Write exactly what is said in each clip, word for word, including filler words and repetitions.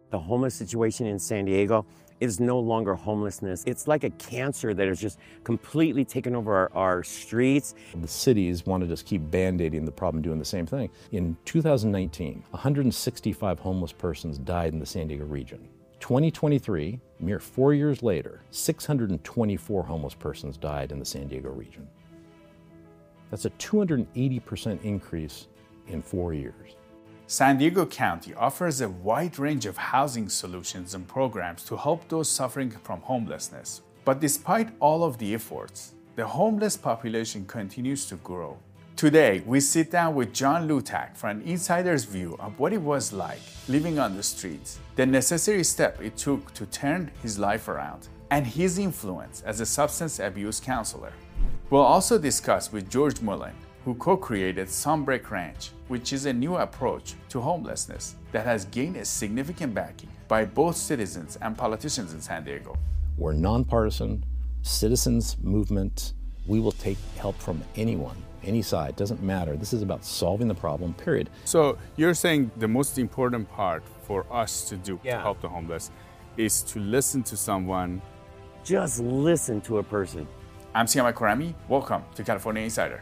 The homeless situation in San Diego is no longer homelessness. It's like a cancer that has just completely taken over our, our streets. The cities want to just keep band-aiding the problem, doing the same thing. In two thousand nineteen, one hundred sixty-five homeless persons died in the San Diego region. twenty twenty-three, mere four years later, six hundred twenty-four homeless persons died in the San Diego region. That's a two hundred eighty percent increase in four years. San Diego County offers a wide range of housing solutions and programs to help those suffering from homelessness. But despite all of the efforts, the homeless population continues to grow. Today, we sit down with John Lutak for an insider's view of what it was like living on the streets, the necessary step it took to turn his life around, and his influence as a substance abuse counselor. We'll also discuss with George Mullen, who co-created Sunbreak Ranch, which is a new approach to homelessness that has gained a significant backing by both citizens and politicians in San Diego. We're nonpartisan, citizens movement. We will take help from anyone, any side, doesn't matter. This is about solving the problem, period. So you're saying the most important part for us to do Yeah. to help the homeless is to listen to someone. Just listen to a person. I'm Siama Karami. Welcome to California Insider.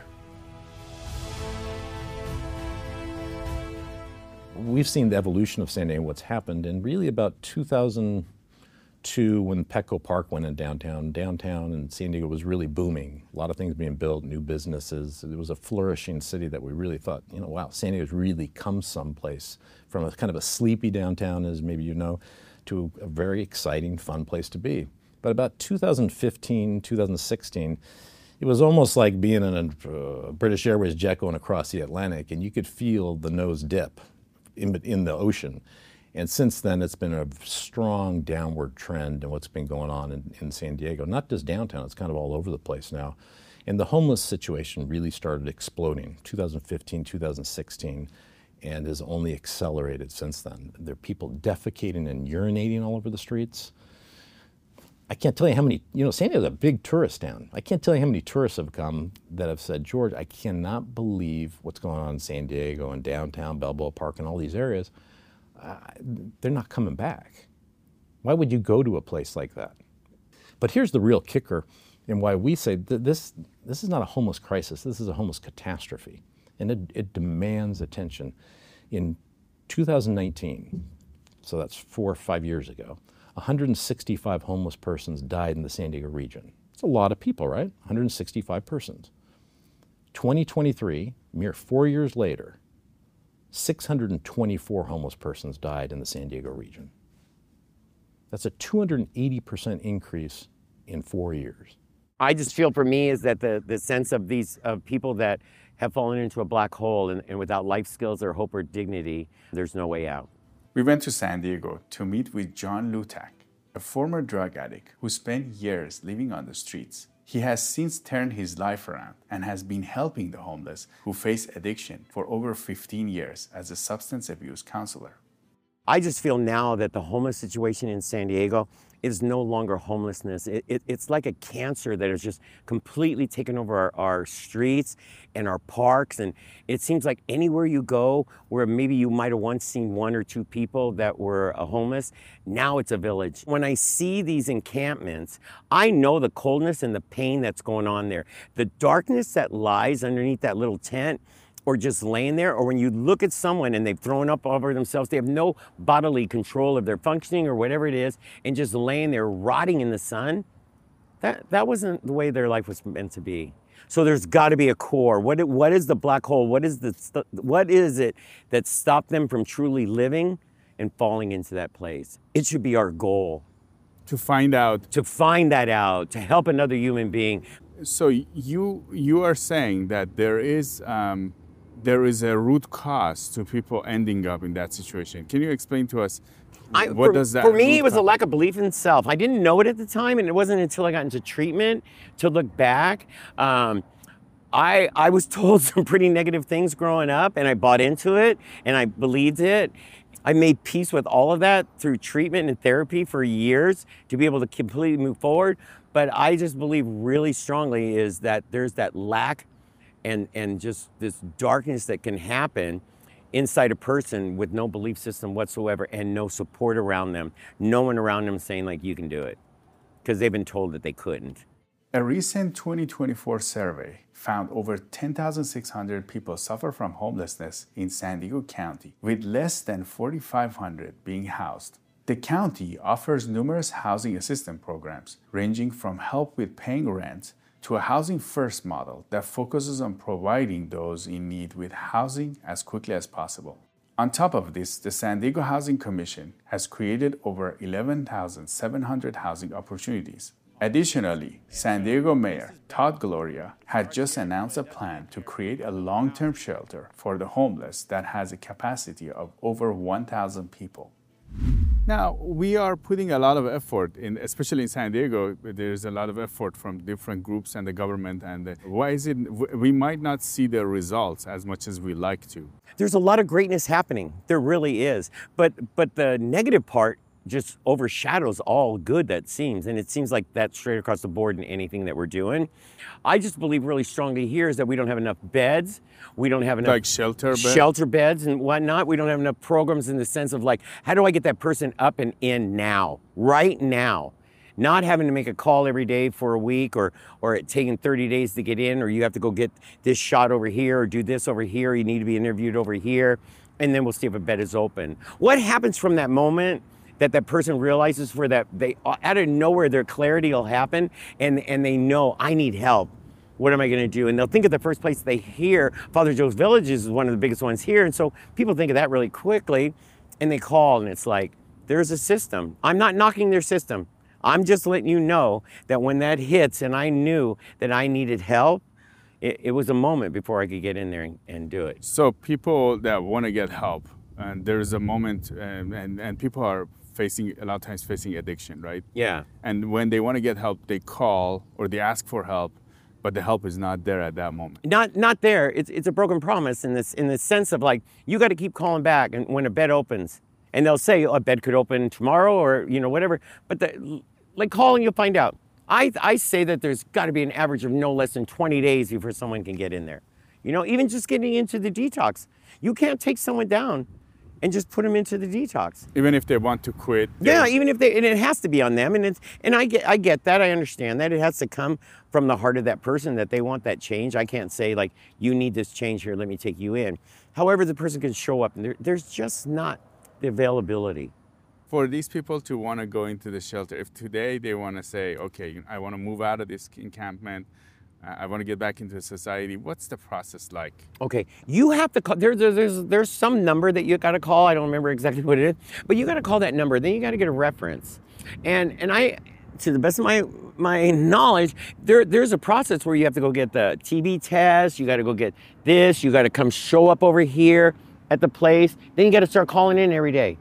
We've seen the evolution of San Diego, what's happened, and really about two thousand two, when Petco Park went in downtown, downtown and San Diego was really booming. A lot of things being built, new businesses. It was a flourishing city that we really thought, you know, wow, San Diego's really come someplace from a kind of a sleepy downtown, as maybe you know, to a very exciting, fun place to be. But about two thousand fifteen, two thousand sixteen, it was almost like being in a uh, British Airways jet going across the Atlantic, and you could feel the nose dip in, in the ocean. And since then, it's been a strong downward trend in what's been going on in, in San Diego. Not just downtown, it's kind of all over the place now. And the homeless situation really started exploding two thousand fifteen, two thousand sixteen, and has only accelerated since then. There are people defecating and urinating all over the streets. I can't tell you how many, you know, San Diego's a big tourist town. I can't tell you how many tourists have come that have said, George, I cannot believe what's going on in San Diego and downtown, Balboa Park and all these areas. Uh, they're not coming back. Why would you go to a place like that? But here's the real kicker, and why we say that this, this is not a homeless crisis, this is a homeless catastrophe. And it, it demands attention. In two thousand nineteen, so that's four or five years ago, one hundred sixty-five homeless persons died in the San Diego region. It's a lot of people, right? one hundred sixty-five persons. twenty twenty-three, mere four years later, six hundred twenty-four homeless persons died in the San Diego region. That's a two hundred eighty percent increase in four years. I just feel for me is that the, the sense of these of people that have fallen into a black hole and, and without life skills or hope or dignity, there's no way out. We went to San Diego to meet with John Lutak, a former drug addict who spent years living on the streets. He has since turned his life around and has been helping the homeless who face addiction for over fifteen years as a substance abuse counselor. I just feel now that the homeless situation in San Diego is no longer homelessness. It, it, it's like a cancer that has just completely taken over our, our streets and our parks. And it seems like anywhere you go where maybe you might have once seen one or two people that were uh, homeless, now it's a village. When I see these encampments, I know the coldness and the pain that's going on there. The darkness that lies underneath that little tent, or just laying there, or when you look at someone and they've thrown up over themselves, they have no bodily control of their functioning or whatever it is, and just laying there rotting in the sun, that, that wasn't the way their life was meant to be. So there's gotta be a core. What, what is the black hole? What is, the, what is it that stopped them from truly living and falling into that place? It should be our goal. To find out. To find that out, to help another human being. So you, you are saying that there is, um, there is a root cause to people ending up in that situation. Can you explain to us I, what for, does that For me, root it was cause? a lack of belief in self. I didn't know it at the time, and it wasn't until I got into treatment to look back. Um, I, I was told some pretty negative things growing up, and I bought into it, and I believed it. I made peace with all of that through treatment and therapy for years to be able to completely move forward. But I just believe really strongly is that there's that lack and, and just this darkness that can happen inside a person with no belief system whatsoever and no support around them. No one around them saying like, you can do it, because they've been told that they couldn't. A recent twenty twenty-four survey found over ten thousand six hundred people suffer from homelessness in San Diego County, with less than four thousand five hundred being housed. The county offers numerous housing assistance programs, ranging from help with paying rent to a housing first model that focuses on providing those in need with housing as quickly as possible. On top of this, the San Diego Housing Commission has created over eleven thousand seven hundred housing opportunities. Additionally, San Diego Mayor Todd Gloria had just announced a plan to create a long-term shelter for the homeless that has a capacity of over one thousand people. Now, we are putting a lot of effort in, especially in San Diego, there's a lot of effort from different groups and the government. And the, why is it, we might not see the results as much as we like to? There's a lot of greatness happening. There really is. But, but the negative part just overshadows all good that seems. And it seems like that's straight across the board in anything that we're doing. I just believe really strongly here is that we don't have enough beds. We don't have enough like shelter beds? shelter beds and whatnot. We don't have enough programs in the sense of like, how do I get that person up and in now, right now? Not having to make a call every day for a week, or or it taking thirty days to get in, or you have to go get this shot over here or do this over here. You need to be interviewed over here, and then we'll see if a bed is open. What happens from that moment that that person realizes for that, they out of nowhere, their clarity will happen, and, and they know, I need help. What am I going to do? And they'll think of the first place they hear, Father Joe's Villages is one of the biggest ones here. And so people think of that really quickly, and they call, and it's like, there's a system. I'm not knocking their system. I'm just letting you know that when that hits and I knew that I needed help, it, it was a moment before I could get in there and, and do it. So people that want to get help, and there's a moment, um, and, and people are facing, a lot of times facing addiction, right? Yeah. And when they want to get help, they call or they ask for help, but the help is not there at that moment. Not not there. It's it's a broken promise in this in the sense of like, you got to keep calling back, and when a bed opens, and they'll say, oh, a bed could open tomorrow, or you know whatever. But the, like calling, you'll find out. I I say that there's got to be an average of no less than twenty days before someone can get in there. You know, even just getting into the detox, you can't take someone down and just put them into the detox. Even if they want to quit. Yeah, even if they, and it has to be on them, and it's, and I get, I get that, I understand that. It has to come from the heart of that person that they want that change. I can't say like, you need this change here, let me take you in. However, the person can show up, and there, there's just not the availability. For these people to want to go into the shelter, if today they want to say, okay, I want to move out of this encampment, I want to get back into society, what's the process like? Okay, you have to call, there, there, there's, there's some number that you got to call. I don't remember exactly what it is, but you got to call that number. Then you got to get a reference. And and I, to the best of my my knowledge, there there's a process where you have to go get the T B test, you got to go get this, you got to come show up over here at the place, then you got to start calling in every day.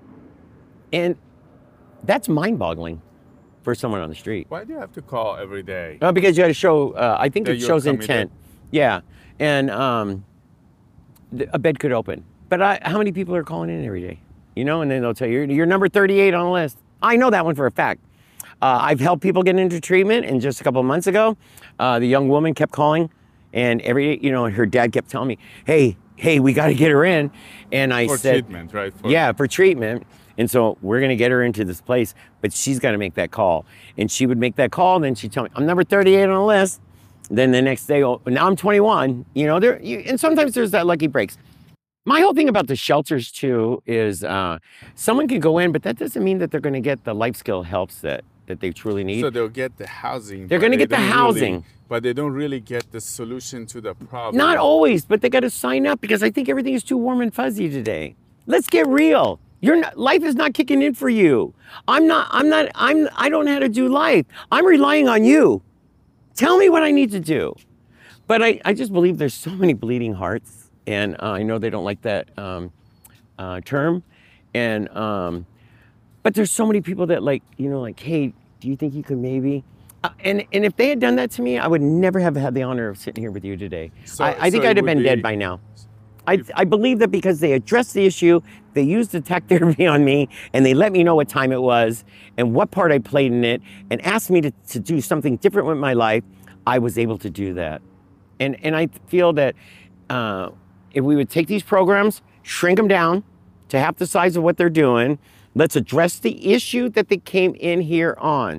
And that's mind-boggling for someone on the street. Why do you have to call every day? Uh, because you got to show, uh, I think That it you're shows committed. intent. Yeah, and um, th- a bed could open. But I, how many people are calling in every day? You know, and then they'll tell you, you're number thirty-eight on the list. I know that one for a fact. Uh, I've helped people get into treatment, and just a couple of months ago, uh, the young woman kept calling, and every, you know, her dad kept telling me, hey, hey, we got to get her in. And I For said, treatment, right? For yeah, for treatment. And so we're going to get her into this place, but she's got to make that call. And she would make that call, and then she'd tell me, I'm number thirty-eight on the list. Then the next day, oh, now I'm twenty-one. You know, there. You, and sometimes there's that lucky breaks. My whole thing about the shelters, too, is uh, someone can go in, but that doesn't mean that they're going to get the life skill helps that, that they truly need. So they'll get the housing. They're but gonna they get the don't housing. really- but they don't really get the solution to the problem. Not always, but they got to sign up, because I think everything is too warm and fuzzy today. Let's get real. You're not, life is not kicking in for you. I'm not, I'm not, I'm, I don't know how to do life. I'm relying on you. Tell me what I need to do. But I, I just believe there's so many bleeding hearts, and uh, I know they don't like that um, uh, term. And, um, but there's so many people that like, you know, like, hey, do you think you could maybe? Uh, and, and if they had done that to me, I would never have had the honor of sitting here with you today. So- I, I think so it I'd have would been be- dead by now. I, I believe that because they addressed the issue, they used the tech therapy on me, and they let me know what time it was and what part I played in it, and asked me to, to do something different with my life, I was able to do that. And, and I feel that uh, if we would take these programs, shrink them down to half the size of what they're doing. Let's address the issue that they came in here on.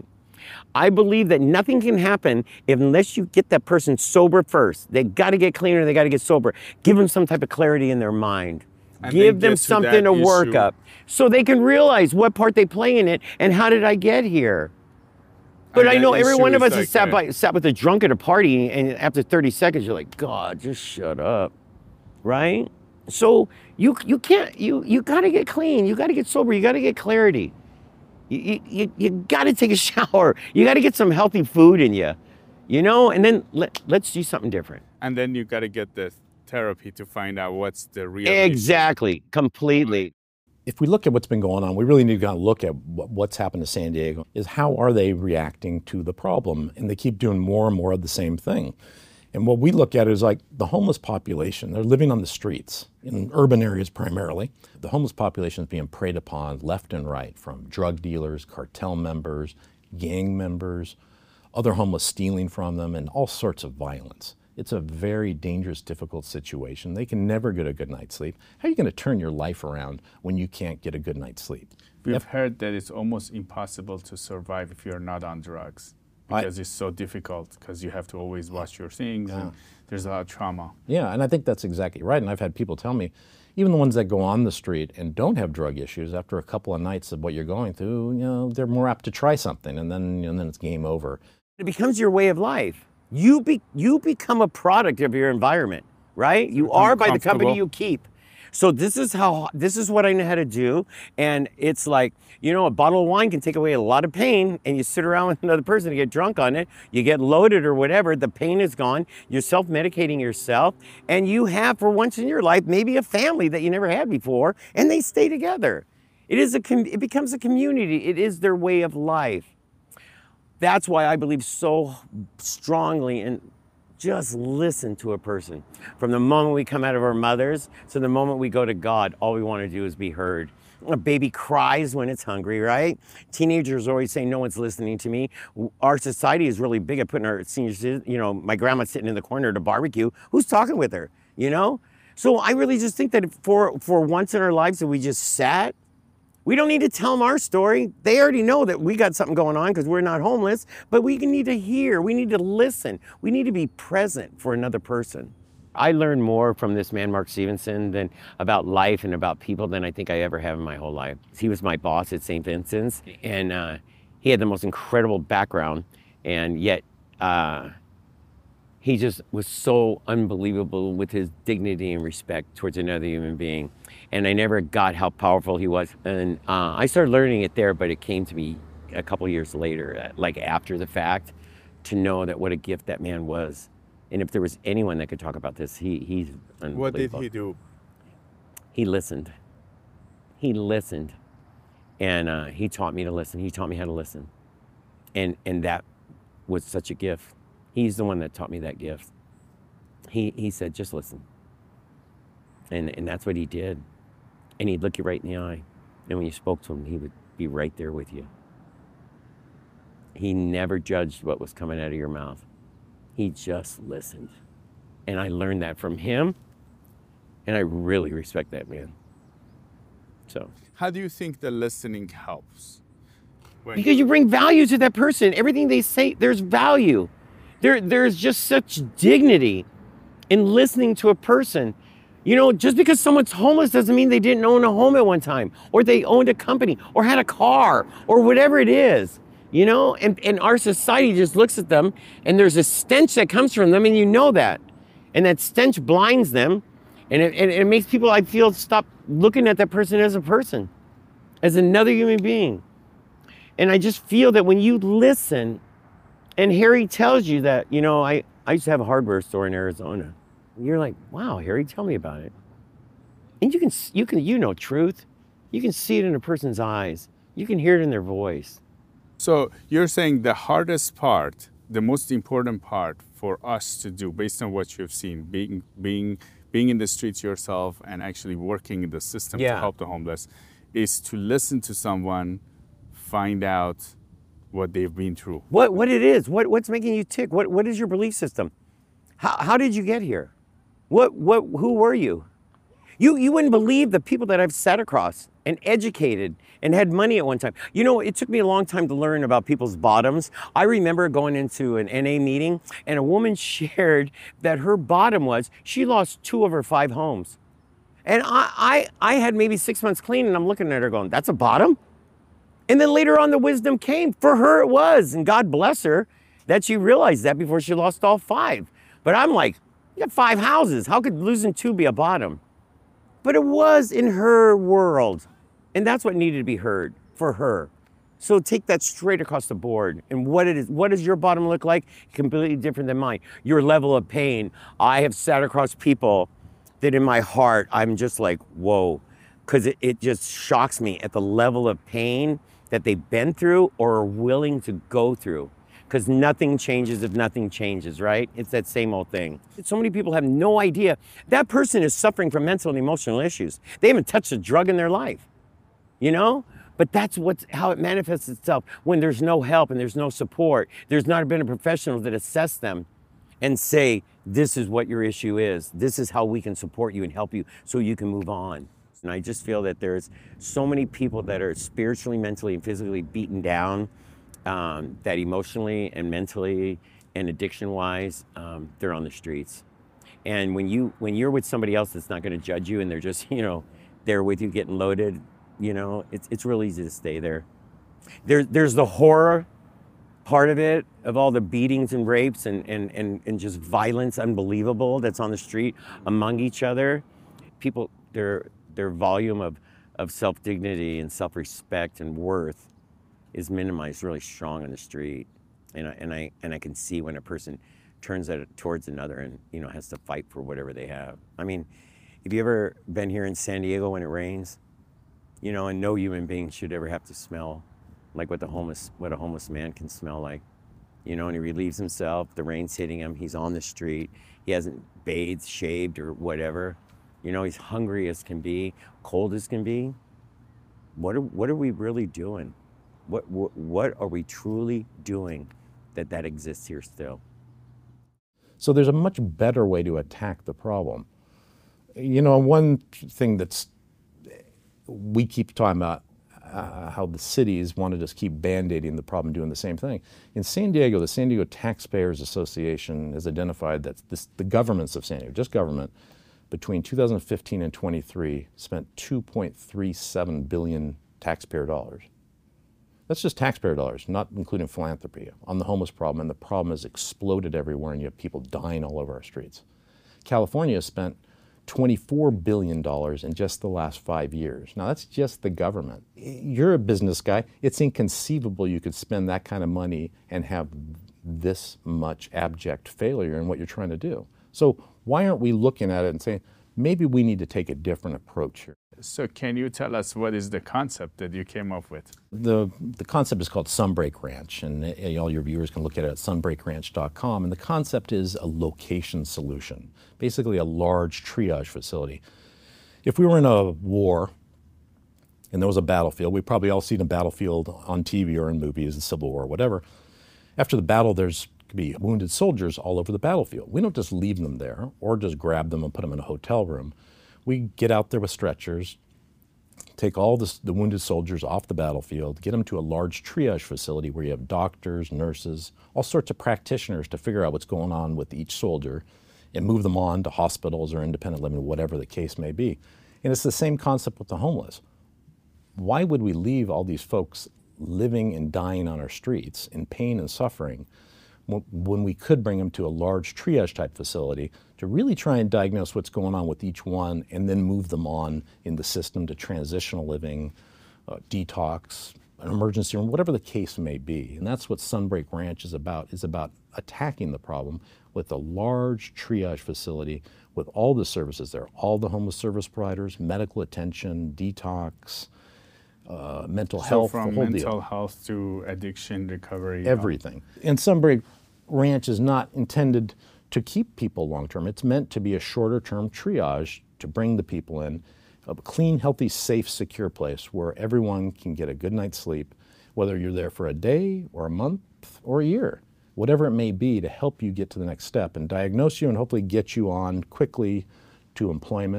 I believe that nothing can happen unless you get that person sober first. They got to get cleaner, they got to get sober. Give them some type of clarity in their mind. And Give then them get to something that to work issue. up so they can realize what part they play in it and how did I get here. But And I that know every issue one of is us has like sat, a- by, sat with a drunk at a party, and after thirty seconds, you're like, God, just shut up, right? So you you can't, you you got to get clean. You got to get sober. You got to get clarity. You, you, you got to take a shower. You got to get some healthy food in you, you know? And then let, let's do something different. And then you got to get the therapy to find out what's the real issue. Exactly, completely. If we look at what's been going on, we really need to kind of look at what- what's happened to San Diego, is how are they reacting to the problem? And they keep doing more and more of the same thing. And what we look at is like the homeless population, they're living on the streets, in urban areas primarily. The homeless population is being preyed upon left and right from drug dealers, cartel members, gang members, other homeless stealing from them, and all sorts of violence. It's a very dangerous, difficult situation. They can never get a good night's sleep. How are you going to turn your life around when you can't get a good night's sleep? We've heard that it's almost impossible to survive if you're not on drugs because I- it's so difficult because you have to always watch your things and there's a lot of trauma. Yeah, and I think that's exactly right. And I've had people tell me, even the ones that go on the street and don't have drug issues, after a couple of nights of what you're going through, you know, they're more apt to try something, and then and then it's game over. It becomes your way of life. You be, you become a product of your environment, right? You become are by the company comfortable. you keep. So this is how this is what I know how to do. And it's like, you know, a bottle of wine can take away a lot of pain, and you sit around with another person to get drunk on it, you get loaded or whatever, the pain is gone, you're self-medicating yourself, and you have for once in your life maybe a family that you never had before, and they stay together. It is a com- it becomes a community. It is their way of life. That's why I believe so strongly in just listen to a person. From the moment we come out of our mothers to the moment we go to God, all we want to do is be heard. A baby cries when it's hungry, right? Teenagers always say, no one's listening to me. Our society is really big at putting our seniors, you know, my grandma's sitting in the corner at a barbecue. Who's talking with her, you know? So I really just think that for, for once in our lives that we just sat, we don't need to tell them our story. They already know that we got something going on because we're not homeless, but we need to hear, we need to listen. We need to be present for another person. I learned more from this man, Mark Stevenson, than about life and about people than I think I ever have in my whole life. He was my boss at Saint Vincent's, and uh, he had the most incredible background, and yet uh, he just was so unbelievable with his dignity and respect towards another human being. And I never got how powerful he was. And uh, I started learning it there, but it came to me a couple years later, uh, like after the fact, to know that what a gift that man was. And if there was anyone that could talk about this, he he's unbelievable. What did he do? He listened. He listened. And uh, he taught me to listen. He taught me how to listen. And and that was such a gift. He's the one that taught me that gift. He he said, just listen. And and that's what he did. And he'd look you right in the eye. And when you spoke to him, he would be right there with you. He never judged what was coming out of your mouth. He just listened. And I learned that from him. And I really respect that man. So. How do you think the listening helps? When Because you bring value to that person. Everything they say, there's value. There, there's just such dignity in listening to a person. You know, just because someone's homeless doesn't mean they didn't own a home at one time, or they owned a company, or had a car, or whatever it is. You know, and, and our society just looks at them, and there's a stench that comes from them, and you know that. And that stench blinds them, and it, and it makes people, I feel, stop looking at that person as a person, as another human being. And I just feel that when you listen, and Harry tells you that, you know, I, I used to have a hardware store in Arizona. You're like, wow, Harry, tell me about it. And you can, you can, you know truth. You can see it in a person's eyes. You can hear it in their voice. So you're saying the hardest part, the most important part for us to do, based on what you've seen, being being being in the streets yourself and actually working in the system Yeah. to help the homeless, is to listen to someone, find out what they've been through. What what it is? What what's making you tick? What what is your belief system? How how did you get here? What what who were you? You, you wouldn't believe the people that I've sat across and educated and had money at one time. You know, it took me a long time to learn about people's bottoms. I remember going into an N A meeting and a woman shared that her bottom was she lost two of her five homes. And I, I, I had maybe six months clean and I'm looking at her going, that's a bottom? And then later on the wisdom came. For her it was, and God bless her that she realized that before she lost all five. But I'm like, you got five houses. How could losing two be a bottom? But it was in her world. And that's what needed to be heard for her. So take that straight across the board. And what it is, what does your bottom look like? Completely different than mine. Your level of pain. I have sat across people that in my heart, I'm just like, whoa. Because it, it just shocks me at the level of pain that they've been through or are willing to go through. Because nothing changes if nothing changes, right? It's that same old thing. So many people have no idea. That person is suffering from mental and emotional issues. They haven't touched a drug in their life, you know? But that's what's, how it manifests itself when there's no help and there's no support. There's not been a professional that assess them and say, this is what your issue is. This is how we can support you and help you so you can move on. And I just feel that there's so many people that are spiritually, mentally, and physically beaten down, um, that emotionally and mentally and addiction-wise, um, they're on the streets. And when, you, when you're with somebody else that's not gonna judge you and they're just, you know, there with you getting loaded, you know, it's, it's real easy to stay there. There. There's the horror part of it, of all the beatings and rapes and, and, and, and just violence, unbelievable, that's on the street among each other. People, their, their volume of, of self-dignity and self-respect and worth is minimized really strong on the street. And I, and I, and I can see when a person turns that towards another and, you know, has to fight for whatever they have. I mean, have you ever been here in San Diego when it rains? You know, and no human being should ever have to smell like what the homeless, what a homeless man can smell like. You know, and he relieves himself, the rain's hitting him, he's on the street, he hasn't bathed, shaved, or whatever. You know, he's hungry as can be, cold as can be. What are, what are we really doing? What, what, what are we truly doing that that exists here still? So there's a much better way to attack the problem. You know, one thing that's, we keep talking about uh, how the cities want to just keep band-aiding the problem, doing the same thing. In San Diego, the San Diego Taxpayers Association has identified that this, the governments of San Diego, just government, between two thousand fifteen and twenty-three spent two point three seven billion taxpayer dollars. That's just taxpayer dollars, not including philanthropy, on the homeless problem, and the problem has exploded everywhere, and you have people dying all over our streets. California spent twenty-four billion dollars in just the last five years. Now, that's just the government. You're a business guy. It's inconceivable you could spend that kind of money and have this much abject failure in what you're trying to do. So why aren't we looking at it and saying, maybe we need to take a different approach here? So can you tell us what is the concept that you came up with? The, the concept is called Sunbreak Ranch, and uh, all your viewers can look at it at sunbreak ranch dot com. And the concept is a location solution, basically a large triage facility. If we were in a war and there was a battlefield, we've probably all seen a battlefield on T V or in movies, the Civil War or whatever. After the battle, there's could be wounded soldiers all over the battlefield. We don't just leave them there or just grab them and put them in a hotel room. We get out there with stretchers, take all this, the wounded soldiers off the battlefield, get them to a large triage facility where you have doctors, nurses, all sorts of practitioners to figure out what's going on with each soldier and move them on to hospitals or independent living, whatever the case may be. And it's the same concept with the homeless. Why would we leave all these folks living and dying on our streets in pain and suffering when we could bring them to a large triage type facility to really try and diagnose what's going on with each one and then move them on in the system to transitional living, uh, detox, an emergency room, whatever the case may be. And that's what Sunbreak Ranch is about, is about attacking the problem with a large triage facility with all the services there, all the homeless service providers, medical attention, detox, uh, mental so health, from the whole mental deal. health to addiction recovery. Everything. And Sunbreak Ranch is not intended to keep people long-term. It's meant to be a shorter-term triage to bring the people in, a clean, healthy, safe, secure place where everyone can get a good night's sleep, whether you're there for a day or a month or a year, whatever it may be, to help you get to the next step and diagnose you and hopefully get you on quickly to employment,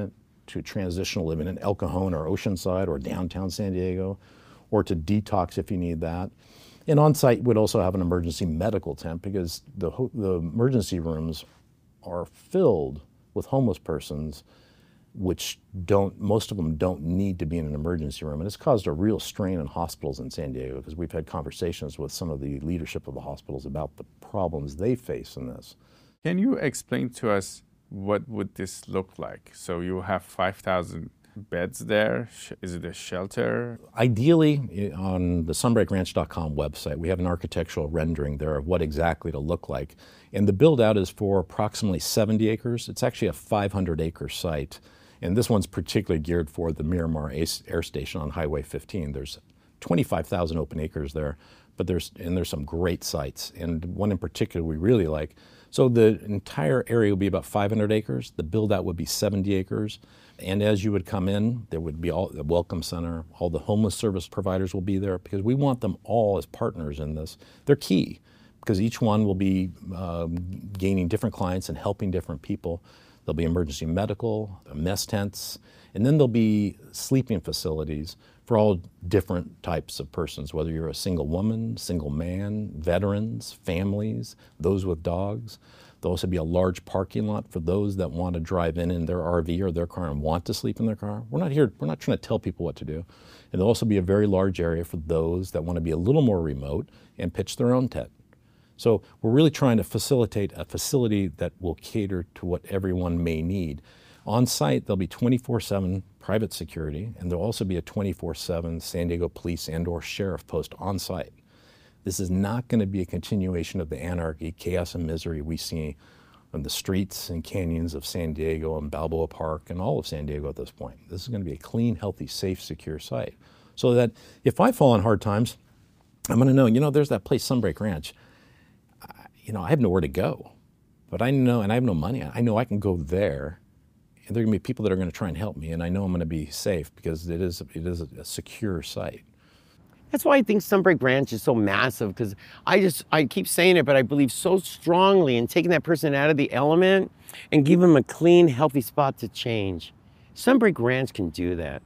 to transitional living in El Cajon or Oceanside or downtown San Diego, or to detox if you need that. And on-site would also have an emergency medical tent because the, the emergency rooms are filled with homeless persons, which don't, most of them don't need to be in an emergency room. And it's caused a real strain on hospitals in San Diego because we've had conversations with some of the leadership of the hospitals about the problems they face in this. Can you explain to us what would this look like? So you have five thousand beds there. Is it a shelter? Ideally, on the sunbreak ranch dot com website, we have an architectural rendering there of what exactly it'll look like. And the build out is for approximately seventy acres. It's actually a five hundred acre site. And this one's particularly geared for the Miramar Air Station on Highway fifteen. There's twenty-five thousand open acres there, but there's, and there's some great sites. And one in particular we really like. So the entire area will be about five hundred acres. The build out would be seventy acres. And as you would come in, there would be all the welcome center, all the homeless service providers will be there because we want them all as partners in this. They're key because each one will be uh, gaining different clients and helping different people. There'll be emergency medical, mess tents, and then there'll be sleeping facilities for all different types of persons, whether you're a single woman, single man, veterans, families, those with dogs. There'll also be a large parking lot for those that want to drive in in their R V or their car and want to sleep in their car. We're not here, we're not trying to tell people what to do. And there'll also be a very large area for those that want to be a little more remote and pitch their own tent. So we're really trying to facilitate a facility that will cater to what everyone may need. On site, there'll be twenty-four seven private security, and there'll also be a twenty-four seven San Diego police and or sheriff post on site. This is not going to be a continuation of the anarchy, chaos, and misery we see on the streets and canyons of San Diego and Balboa Park and all of San Diego at this point. This is going to be a clean, healthy, safe, secure site. So that if I fall on hard times, I'm going to know, you know, there's that place, Sunbreak Ranch. You know, I have nowhere to go, but I know, and I have no money. I know I can go there, and there are going to be people that are going to try and help me, and I know I'm going to be safe because it is it is a secure site. That's why I think Sunbreak Ranch is so massive, because I just, I keep saying it, but I believe so strongly in taking that person out of the element and give them a clean, healthy spot to change. Sunbreak Ranch can do that.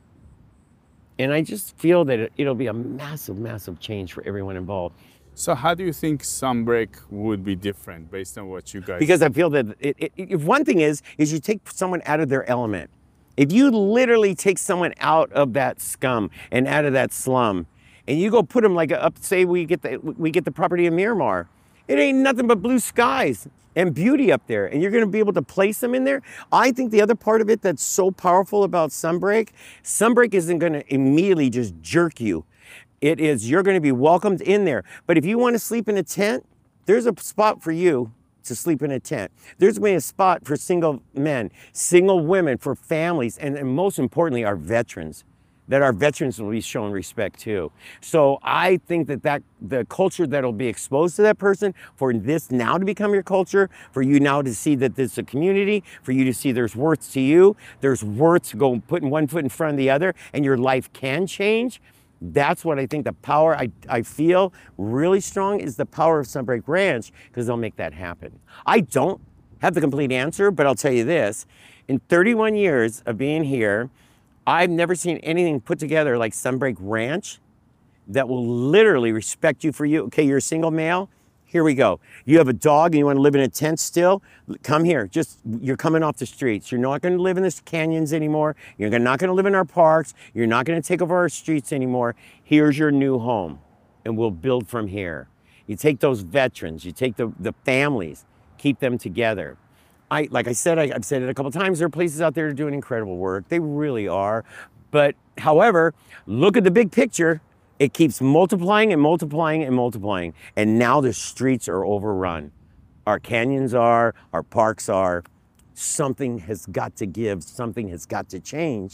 And I just feel that it, it'll be a massive, massive change for everyone involved. So how do you think Sunbreak would be different based on what you guys... Because I feel that it, it, if one thing is, is you take someone out of their element. If you literally take someone out of that scum and out of that slum, and you go put them like a, up, say we get the we get the property in Miramar, it ain't nothing but blue skies and beauty up there, and you're going to be able to place them in there. I think the other part of it that's so powerful about Sunbreak, Sunbreak isn't going to immediately just jerk you. It is, you're going to be welcomed in there. But if you want to sleep in a tent, there's a spot for you to sleep in a tent. There's going to be a spot for single men, single women, for families, and, and most importantly, our veterans, that our veterans will be shown respect too. So I think that, that the culture that'll be exposed to that person, for this now to become your culture, for you now to see that there's a community, for you to see there's worth to you, there's worth to go putting one foot in front of the other, and your life can change. That's what I think the power I, I feel really strong is the power of Sunbreak Ranch, because they'll make that happen. I don't have the complete answer, but I'll tell you this. In thirty-one years of being here, I've never seen anything put together like Sunbreak Ranch that will literally respect you for you. Okay, you're a single male. Here we go. You have a dog and you want to live in a tent still? Come here. Just, you're coming off the streets. You're not going to live in the canyons anymore. You're not going to live in our parks. You're not going to take over our streets anymore. Here's your new home, and we'll build from here. You take those veterans, you take the, the families, keep them together. I, like I said, I, I've said it a couple of times, there are places out there doing incredible work. They really are. But however, look at the big picture. It keeps multiplying and multiplying and multiplying. And now the streets are overrun. Our canyons are, our parks are. Something has got to give. Something has got to change.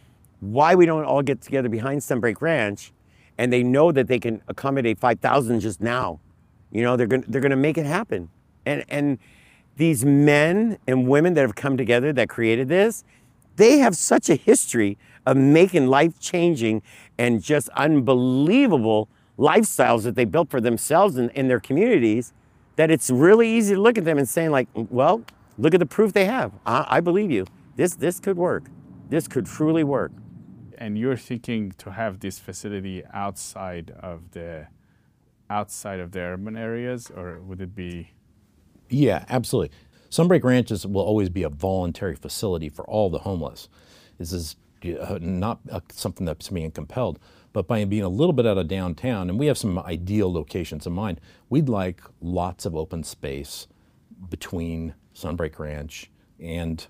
Why we don't all get together behind Sunbreak Ranch, and they know that they can accommodate five thousand just now. You know, they're going they're going to make it happen. And and these men and women that have come together that created this, they have such a history of making life-changing and just unbelievable lifestyles that they built for themselves and in their communities, that it's really easy to look at them and saying like, well, look at the proof they have. I, I believe you. This, this could work. this could truly work. And you're thinking to have this facility outside of the outside of the urban areas, or would it be? Yeah, absolutely. Sunbreak Ranches will always be a voluntary facility for all the homeless. This is uh, not uh, something that's being compelled, but by being a little bit out of downtown, and we have some ideal locations in mind, we'd like lots of open space between Sunbreak Ranch and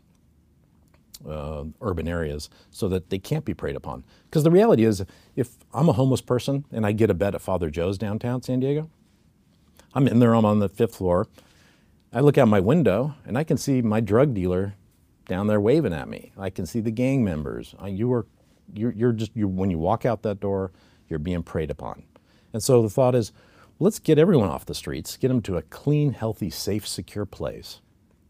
uh, urban areas so that they can't be preyed upon. Because the reality is, if I'm a homeless person and I get a bed at Father Joe's downtown San Diego, I'm in there, I'm on the fifth floor, I look out my window and I can see my drug dealer down there waving at me. I can see the gang members. I, you are, you're, you're just, you when you walk out that door, you're being preyed upon. And so the thought is, let's get everyone off the streets, get them to a clean, healthy, safe, secure place.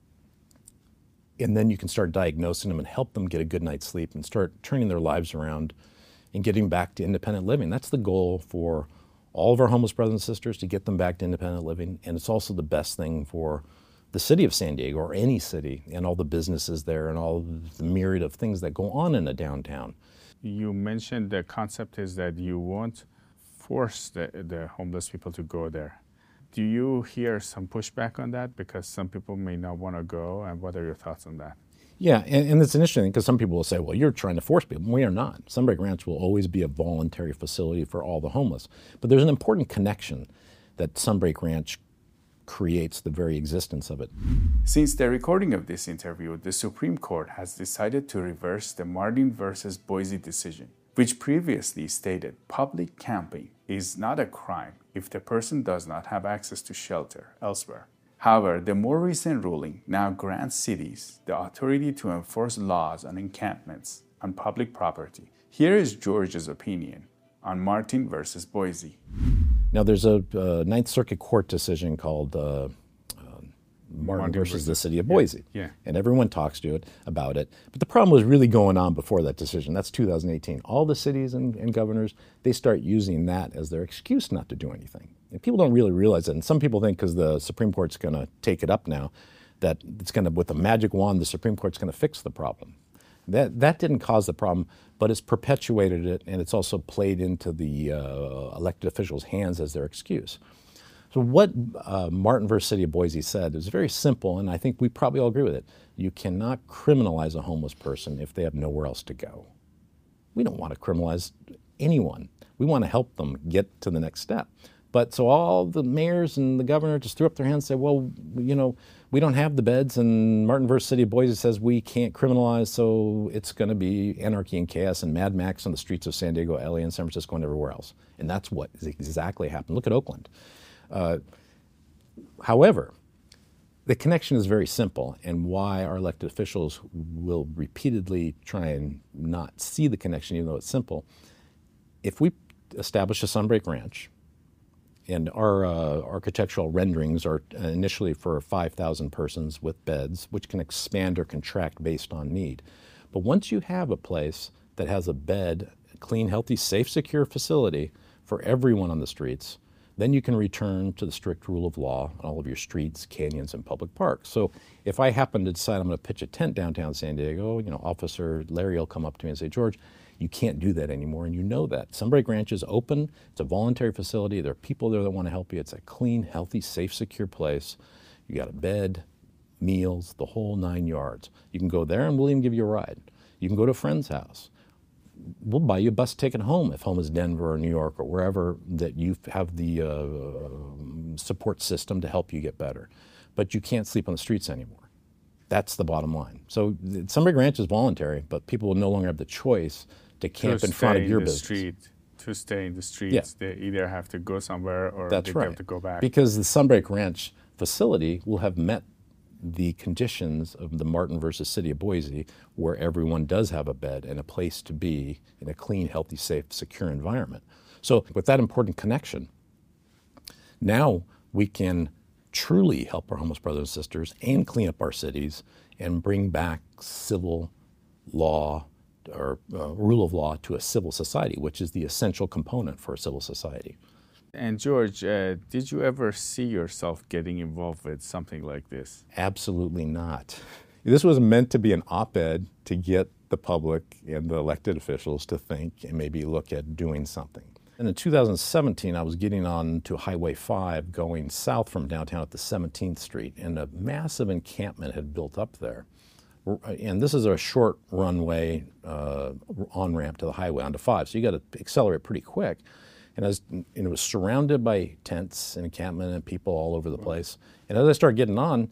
And then you can start diagnosing them and help them get a good night's sleep and start turning their lives around and getting back to independent living. That's the goal for all of our homeless brothers and sisters, to get them back to independent living. And it's also the best thing for the city of San Diego, or any city, and all the businesses there and all the myriad of things that go on in a downtown. You mentioned the concept is that you won't force the, the homeless people to go there. Do you hear some pushback on that? Because some people may not want to go, and what are your thoughts on that? Yeah, and, and it's interesting because some people will say, well, you're trying to force people. We are not. Sunbreak Ranch will always be a voluntary facility for all the homeless. But there's an important connection that Sunbreak Ranch creates, the very existence of it. Since the recording of this interview, the Supreme Court has decided to reverse the Martin versus Boise decision, which previously stated public camping is not a crime if the person does not have access to shelter elsewhere. However, the more recent ruling now grants cities the authority to enforce laws on encampments on public property. Here is George's opinion on Martin versus Boise. Now, there's a uh, Ninth Circuit Court decision called uh, uh, Martin, Martin versus, versus the city of Boise. Yeah, yeah. And everyone talks to it about it. But the problem was really going on before that decision. That's two thousand eighteen. All the cities and, and governors, they start using that as their excuse not to do anything. And people don't really realize it. And some people think because the Supreme Court's going to take it up now, that it's going to, with a magic wand, the Supreme Court's going to fix the problem. That that didn't cause the problem, but it's perpetuated it, and it's also played into the uh, elected officials' hands as their excuse. So what uh, Martin versus City of Boise said is very simple, and I think we probably all agree with it. You cannot criminalize a homeless person if they have nowhere else to go. We don't want to criminalize anyone. We want to help them get to the next step. But so all the mayors and the governor just threw up their hands and said, well, you know, we don't have the beds, and Martin versus City of Boise says we can't criminalize, so it's going to be anarchy and chaos and Mad Max on the streets of San Diego, L A, and San Francisco, and everywhere else. And that's what exactly happened. Look at Oakland. Uh, however, the connection is very simple, and why our elected officials will repeatedly try and not see the connection, even though it's simple. If we establish a Sunbreak Ranch, and our uh, architectural renderings are initially for five thousand persons with beds, which can expand or contract based on need. But once you have a place that has a bed, a clean, healthy, safe, secure facility for everyone on the streets, then you can return to the strict rule of law on all of your streets, canyons, and public parks. So if I happen to decide I'm going to pitch a tent downtown San Diego, you know, Officer Larry will come up to me and say, George, you can't do that anymore, and you know that. Sunbreak Ranch is open. It's a voluntary facility. There are people there that want to help you. It's a clean, healthy, safe, secure place. You got a bed, meals, the whole nine yards. You can go there, and we'll even give you a ride. You can go to a friend's house. We'll buy you a bus ticket home if home is Denver or New York or wherever that you have the uh, support system to help you get better. But you can't sleep on the streets anymore. That's the bottom line. So Sunbreak Ranch is voluntary, but people will no longer have the choice to camp to in front of your in the business. Street, to stay in the streets, Yeah. they either have to go somewhere or That's they right. have to go back. Because the Sunbreak Ranch facility will have met the conditions of the Martin versus City of Boise, where everyone does have a bed and a place to be in a clean, healthy, safe, secure environment. So with that important connection, now we can truly help our homeless brothers and sisters and clean up our cities and bring back civil law or uh, rule of law to a civil society, which is the essential component for a civil society. And George, uh, did you ever see yourself getting involved with something like this? Absolutely not. This was meant to be an op-ed to get the public and the elected officials to think and maybe look at doing something. And in two thousand seventeen, I was getting on to Highway five going south from downtown at the seventeenth Street, and a massive encampment had built up there. And this is a short runway uh, on-ramp to the highway onto five, so you got to accelerate pretty quick. And, I was, and it was surrounded by tents and encampment and people all over the place. And as I started getting on,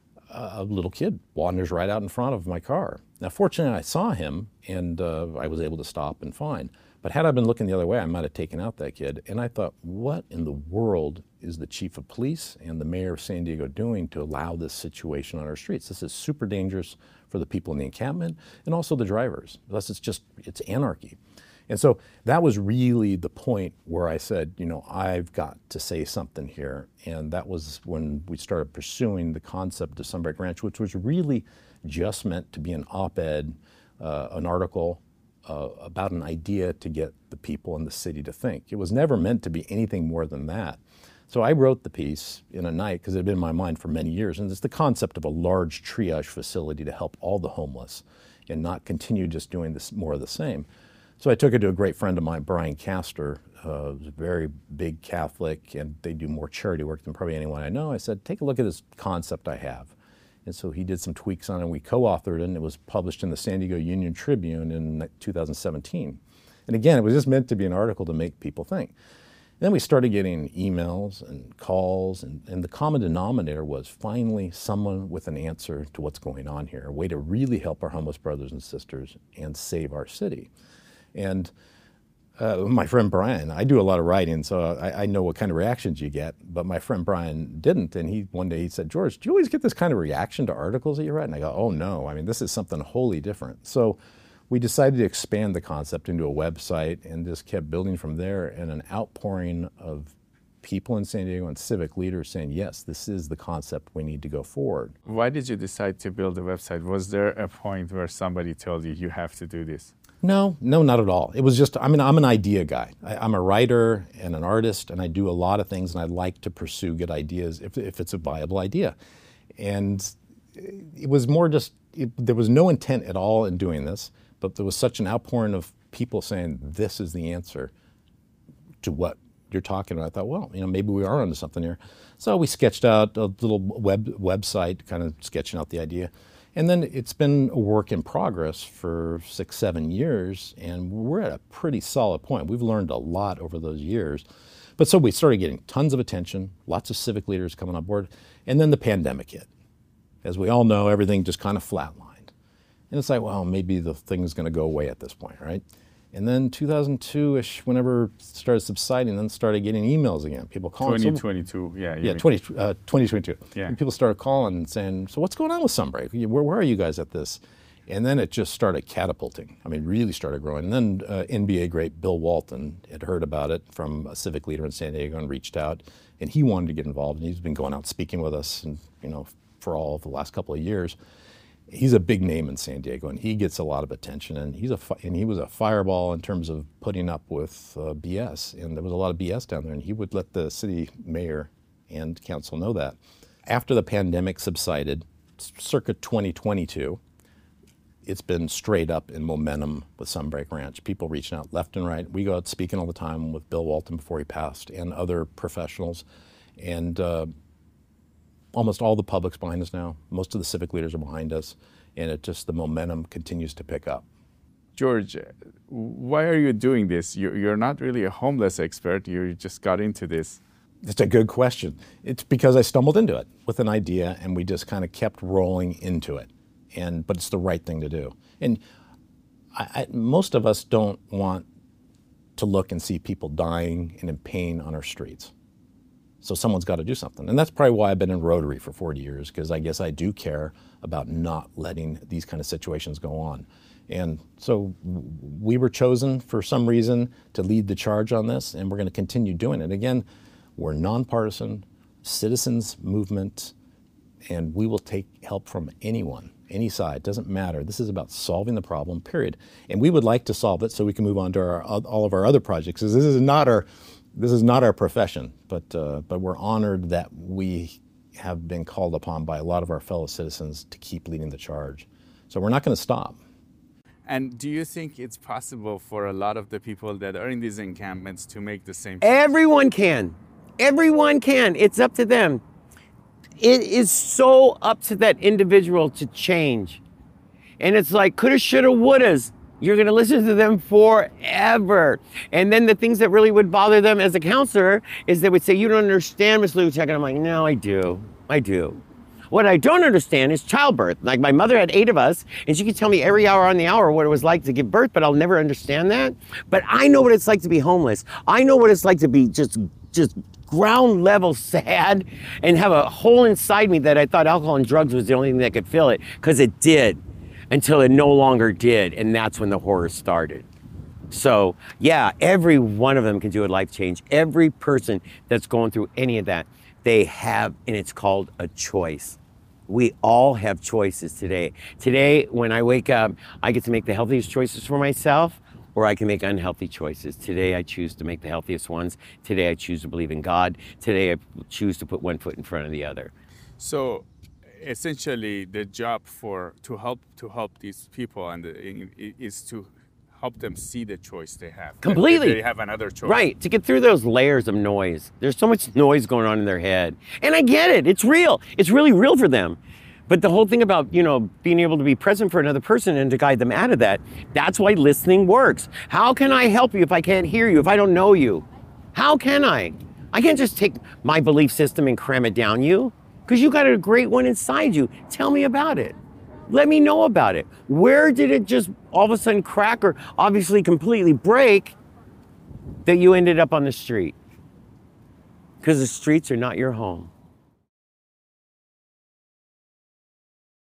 a little kid wanders right out in front of my car. Now, fortunately, I saw him, and uh, I was able to stop and fine. But had I been looking the other way, I might have taken out that kid. And I thought, what in the world is the chief of police and the mayor of San Diego doing to allow this situation on our streets? This is super dangerous for the people in the encampment and also the drivers. Thus, it's just, it's anarchy. And so that was really the point where I said, you know, I've got to say something here. And that was when we started pursuing the concept of Sunbreak Ranch, which was really just meant to be an op-ed, uh, an article uh, about an idea to get the people in the city to think. It was never meant to be anything more than that. So I wrote the piece in a night because it had been in my mind for many years. And it's the concept of a large triage facility to help all the homeless and not continue just doing this more of the same. So I took it to a great friend of mine, Brian Castor, uh, who's a very big Catholic, and they do more charity work than probably anyone I know. I said, take a look at this concept I have. And so he did some tweaks on it, and we co-authored it, and it was published in the San Diego Union Tribune in two thousand seventeen. And again, it was just meant to be an article to make people think. Then we started getting emails and calls, and, and the common denominator was finally someone with an answer to what's going on here, a way to really help our homeless brothers and sisters and save our city. And uh, my friend Brian, I do a lot of writing, so I, I know what kind of reactions you get, but my friend Brian didn't, and he one day he said, George, do you always get this kind of reaction to articles that you write? And I go, oh no, I mean, this is something wholly different. So we decided to expand the concept into a website and just kept building from there, and an outpouring of people in San Diego and civic leaders saying, yes, this is the concept we need to go forward. Why did you decide to build a website? Was there a point where somebody told you, you have to do this? No, no, not at all. It was just, I mean, I'm an idea guy. I, I'm a writer and an artist, and I do a lot of things, and I like to pursue good ideas if, if it's a viable idea. And it was more just, it, there was no intent at all in doing this, but there was such an outpouring of people saying, this is the answer to what you're talking about. I thought, well, you know, maybe we are onto something here. So we sketched out a little web website, kind of sketching out the idea. And then it's been a work in progress for six, seven years, and we're at a pretty solid point. We've learned a lot over those years. But so we started getting tons of attention, lots of civic leaders coming on board, and then the pandemic hit. As we all know, everything just kind of flatlined. And it's like, well, maybe the thing's going to go away at this point, right? And then two thousand two-ish, whenever it started subsiding, then started getting emails again. People calling. twenty twenty-two, yeah. Yeah, twenty, uh, twenty twenty-two. Yeah. And people started calling and saying, so what's going on with Sunbreak? Where, where are you guys at this? And then it just started catapulting. I mean, really started growing. And then uh, N B A great Bill Walton had heard about it from a civic leader in San Diego and reached out. And he wanted to get involved. And he's been going out speaking with us, and you know, for all of the last couple of years. He's a big name in San Diego, and he gets a lot of attention. And he's a fi- and he was a fireball in terms of putting up with uh, B S. And there was a lot of B S down there, and he would let the city mayor and council know that. After the pandemic subsided, circa twenty twenty-two, it's been straight up in momentum with Sunbreak Ranch. People reaching out left and right. We go out speaking all the time with Bill Walton before he passed, and other professionals, and. Uh, Almost all the public's behind us now. Most of the civic leaders are behind us, and it just, the momentum continues to pick up. George, why are you doing this? You're not really a homeless expert. You just got into this. It's a good question. It's because I stumbled into it with an idea, and we just kind of kept rolling into it. And but it's the right thing to do. And I, I, most of us don't want to look and see people dying and in pain on our streets. So someone's got to do something. And that's probably why I've been in Rotary for forty years, because I guess I do care about not letting these kind of situations go on. And so we were chosen for some reason to lead the charge on this, and we're going to continue doing it. Again, we're nonpartisan, citizens movement, and we will take help from anyone, any side. It doesn't matter. This is about solving the problem, period. And we would like to solve it so we can move on to our, all of our other projects, because this is not our This is not our profession, but uh, but we're honored that we have been called upon by a lot of our fellow citizens to keep leading the charge. So we're not going to stop. And do you think it's possible for a lot of the people that are in these encampments to make the same? Everyone can. Everyone can. It's up to them. It is so up to that individual to change. And it's like coulda, shoulda, wouldas. You're going to listen to them forever. And then the things that really would bother them as a counselor is they would say, you don't understand, Miz Luchek. And I'm like, no, I do. I do. What I don't understand is childbirth. Like my mother had eight of us, and she could tell me every hour on the hour what it was like to give birth, but I'll never understand that. But I know what it's like to be homeless. I know what it's like to be just, just ground level sad and have a hole inside me that I thought alcohol and drugs was the only thing that could fill it, because it did, until it no longer did, and that's when the horror started. So yeah, every one of them can do a life change. Every person that's going through any of that, they have, and it's called a choice. We all have choices today. Today, when I wake up, I get to make the healthiest choices for myself, or I can make unhealthy choices. Today, I choose to make the healthiest ones. Today, I choose to believe in God. Today, I choose to put one foot in front of the other. So, essentially, the job for to help to help these people and the, is to help them see the choice they have. Completely. They have another choice. Right, to get through those layers of noise. There's so much noise going on in their head. And I get it, it's real. It's really real for them. But the whole thing about, you know, being able to be present for another person and to guide them out of that, that's why listening works. How can I help you if I can't hear you, if I don't know you? How can I? I can't just take my belief system and cram it down you, because you got a great one inside you. Tell me about it. Let me know about it. Where did it just all of a sudden crack or obviously completely break that you ended up on the street? Because the streets are not your home.